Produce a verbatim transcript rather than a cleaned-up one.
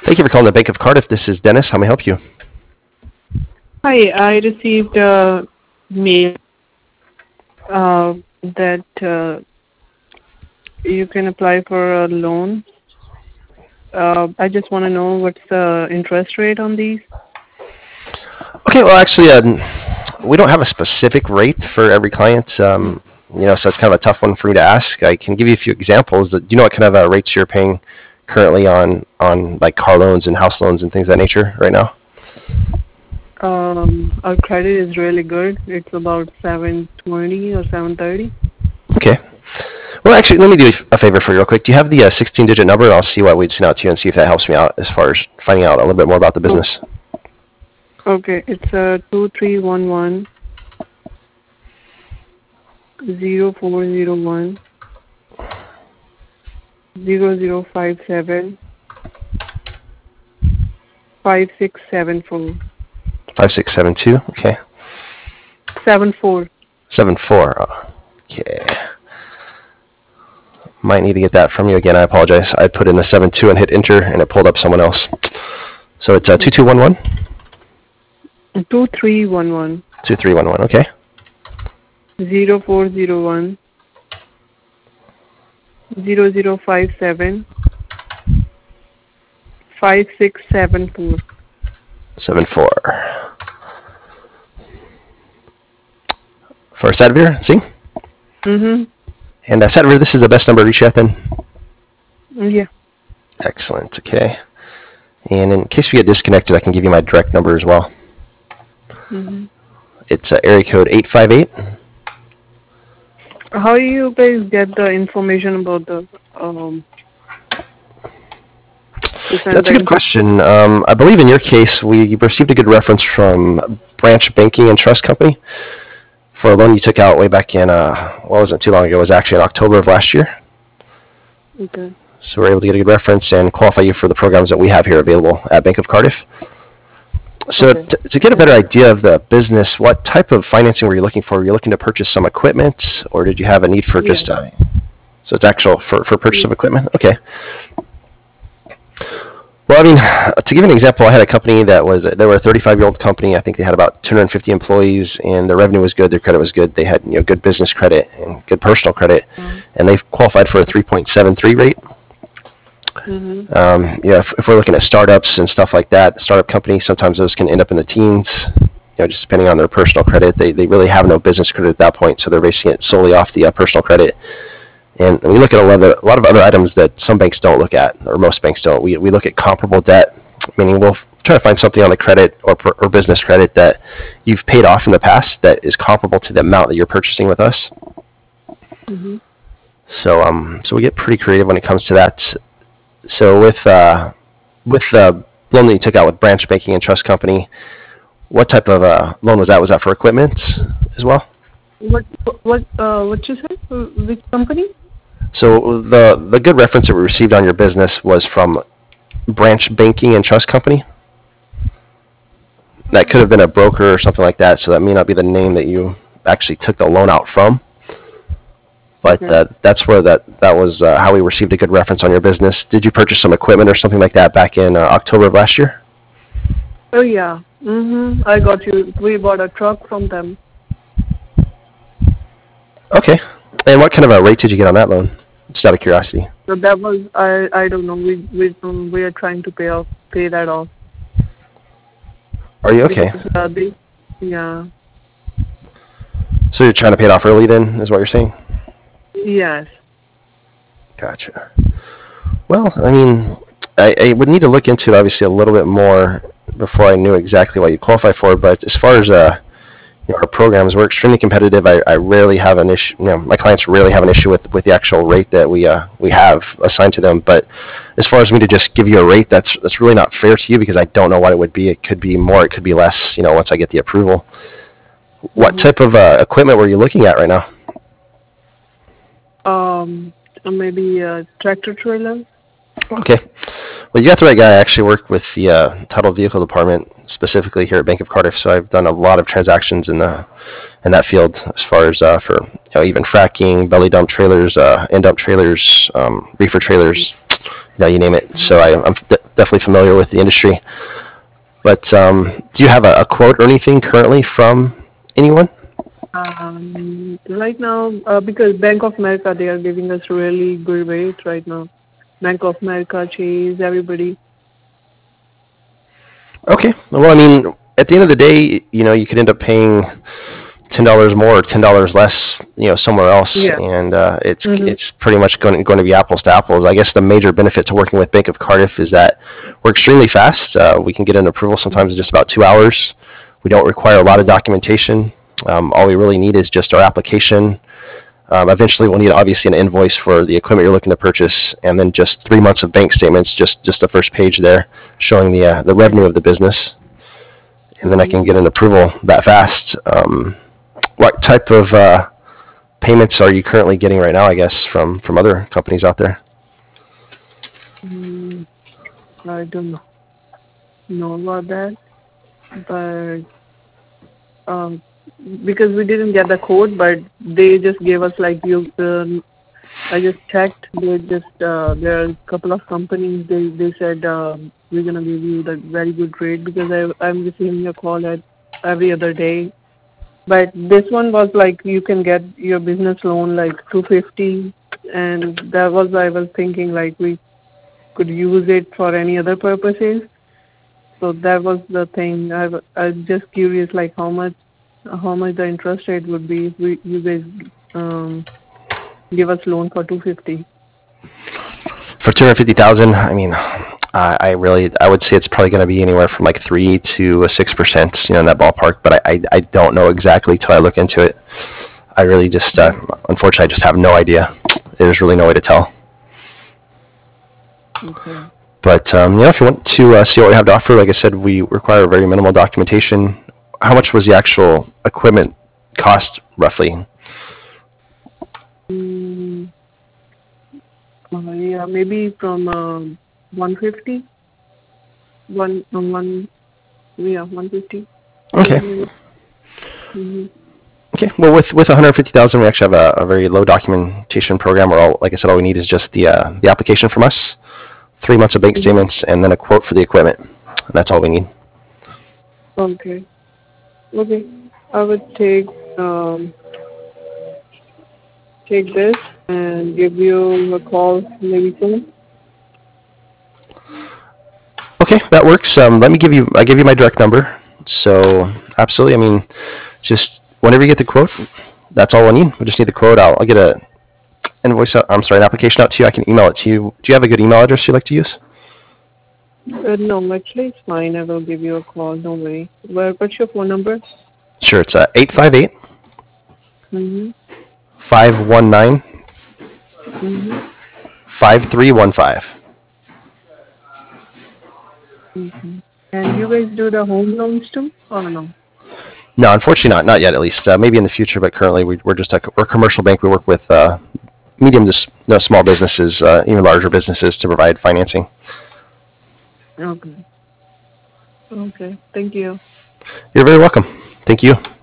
Thank you for calling the Bank of Cardiff. This is Dennis. How may I help you? Hi, I received a mail uh, that uh, you can apply for a loan. Uh, I just want to know what's the interest rate on these. Okay, well, actually, um, we don't have a specific rate for every client. Um, you know, so it's kind of a tough one for me to ask. I can give you a few examples. Do you know what kind of uh, rates you're paying currently on on like car loans and house loans and things of that nature right now? Um, our credit is really good. It's about seven twenty or seven thirty. Okay. Well, actually, let me do a favor for you real quick. Do you have the uh, sixteen-digit number? I'll see what we'd send out to you and see if that helps me out as far as finding out a little bit more about the business. Okay, it's uh, two three one one zero four zero one zero zero five seven five six seven four. five six seven two, okay. Seven four. seven four, okay. Might need to get that from you again. I apologize. I put in the seven two and hit enter, and it pulled up someone else. So it's uh, two two one one? Two three one one. two three one one, okay. Zero four zero one zero zero five seven five six seven four. seven four. For Sadvir, see? Mm-hmm. And uh, Sadvir, this is the best number to reach you at then? Yeah. Excellent, okay. And in case we get disconnected, I can give you my direct number as well. Mm-hmm. It's uh, area code eight five eight. How do you guys get the information about the um That's a good question. Um, I believe in your case, we received a good reference from Branch Banking and Trust Company for a loan you took out way back in, uh, what was it, too long ago? It was actually in October of last year. Okay. So we're able to get a good reference and qualify you for the programs that we have here available at Bank of Cardiff. So Okay. t- to get a better idea of the business, what type of financing were you looking for? Were you looking to purchase some equipment, or did you have a need for Yeah. just, uh, so it's actual for, for purchase of equipment? Okay. Well, I mean, to give you an example, I had a company that was, they were a thirty-five-year-old company. I think they had about two hundred fifty employees, and their revenue was good, their credit was good. They had, you know, good business credit and good personal credit, Mm-hmm. and they qualified for a three point seven three rate. Mm-hmm. Um, you know, if, if we're looking at startups and stuff like that, startup companies, sometimes those can end up in the teens, you know, just depending on their personal credit. They, they really have no business credit at that point, so they're basing it solely off the uh, personal credit. And we look at a lot, of, a lot of other items that some banks don't look at, or most banks don't. We, we look at comparable debt, meaning we'll try to find something on the credit or, per- or business credit that you've paid off in the past that is comparable to the amount that you're purchasing with us. Mm-hmm. So um, so we get pretty creative when it comes to that. So with uh, with the loan that you took out with Branch Banking and Trust Company, what type of uh, loan was that? Was that for equipment as well? What what uh what you said? Uh, Which company? So the the good reference that we received on your business was from Branch Banking and Trust Company. That could have been a broker or something like that, so that may not be the name that you actually took the loan out from. But Okay. uh, that's where that that was uh, how we received a good reference on your business. Did you purchase some equipment or something like that back in uh, October of last year? Oh yeah. Mm-hmm. I got you. We bought a truck from them. Okay. And what kind of a rate did you get on that loan? Just out of curiosity. So that was I I don't know. We we um, we are trying to pay off pay that off. Are you okay? Because, uh, they, yeah. So you're trying to pay it off early then, is what you're saying? Yes. Gotcha. Well, I mean, I, I would need to look into it obviously a little bit more before I knew exactly what you qualify for. But as far as uh, you know, our programs, we're extremely competitive. I, I rarely have an issue. You know, my clients rarely have an issue with, with the actual rate that we uh, we have assigned to them. But as far as me to just give you a rate, that's that's really not fair to you because I don't know what it would be. It could be more. It could be less. You know, once I get the approval. What Mm-hmm. type of uh, equipment were you looking at right now? Um, maybe a tractor trailer. Okay. Well, you got the right guy. I actually work with the uh, title vehicle department specifically here at Bank of Cardiff, so I've done a lot of transactions in the in that field as far as uh, for you know, even fracking, belly dump trailers, uh, end dump trailers, um, reefer trailers, you know, you name it. So I, I'm de- definitely familiar with the industry. But um, do you have a, a quote or anything currently from anyone? Um, right now, uh, because Bank of America, they are giving us really good rates right now. Bank of America, Chase, everybody. Okay. Well, I mean, at the end of the day, you know, you could end up paying ten dollars more or ten dollars less, you know, somewhere else, Yeah. and uh, it's Mm-hmm. it's pretty much going to, going to be apples to apples. I guess the major benefit to working with Bank of Cardiff is that we're extremely fast. Uh, we can get an approval sometimes in just about two hours. We don't require a lot of Mm-hmm. documentation. Um, all we really need is just our application. Um, eventually, we'll need obviously an invoice for the equipment you're looking to purchase, and then just three months of bank statements, just just the first page there, showing the uh, the revenue of the business, and then I Mm-hmm. can get an approval that fast. Um, what type of uh, payments are you currently getting right now, I guess, from from other companies out there? Mm, I don't know, know about that, but um, because we didn't get the code, but they just gave us like you. Um, I just checked. They just uh, there are a couple of companies. They they said um, we're gonna give you the very good rate because I I'm receiving a call at every other day. But this one was like you can get your business loan like two fifty, and that was I was thinking like we could use it for any other purposes. So that was the thing. I w- I'm just curious like how much how much the interest rate would be if we you guys um give us loan for two fifty. For two hundred fifty thousand, I mean, I, I really, I would say it's probably going to be anywhere from like three to a six percent, you know, in that ballpark. But I, I, I don't know exactly till I look into it. I really just, uh, unfortunately, I just have no idea. There's really no way to tell. Okay. But um, you know, if you want to uh, see what we have to offer, like I said, we require very minimal documentation. How much was the actual equipment cost roughly? Mm, uh, yeah, maybe from uh, one fifty. One, uh, one, yeah, one fifty. Okay. Mm-hmm. Okay. Well, with with one hundred fifty thousand, we actually have a, a very low documentation program. Where all, like I said, all we need is just the uh, the application from us, three months of bank Mm-hmm. statements, and then a quote for the equipment. And that's all we need. Okay. Okay. I would take um take this and give you a call maybe soon. Okay, that works. Um, let me give you. I give you my direct number. So absolutely. I mean, just whenever you get the quote, that's all we need. We just need the quote. I'll, I'll get a invoice. Out, I'm sorry, an application out to you. I can email it to you. Do you have a good email address you'd like to use? Uh, no, actually it's fine. I will give you a call. Don't worry. Well, what's your phone number? Sure. It's uh, eight five eight, Mm-hmm. five one nine, Mm-hmm. five three one five. Mm-hmm. And you guys do the home loans too, or no? No, unfortunately not. Not yet, at least. Uh, maybe in the future, but currently we, we're just a, we're a commercial bank. We work with uh, medium to s- no, small businesses, uh, even larger businesses to provide financing. Okay. Okay. Thank you. You're very welcome. Thank you.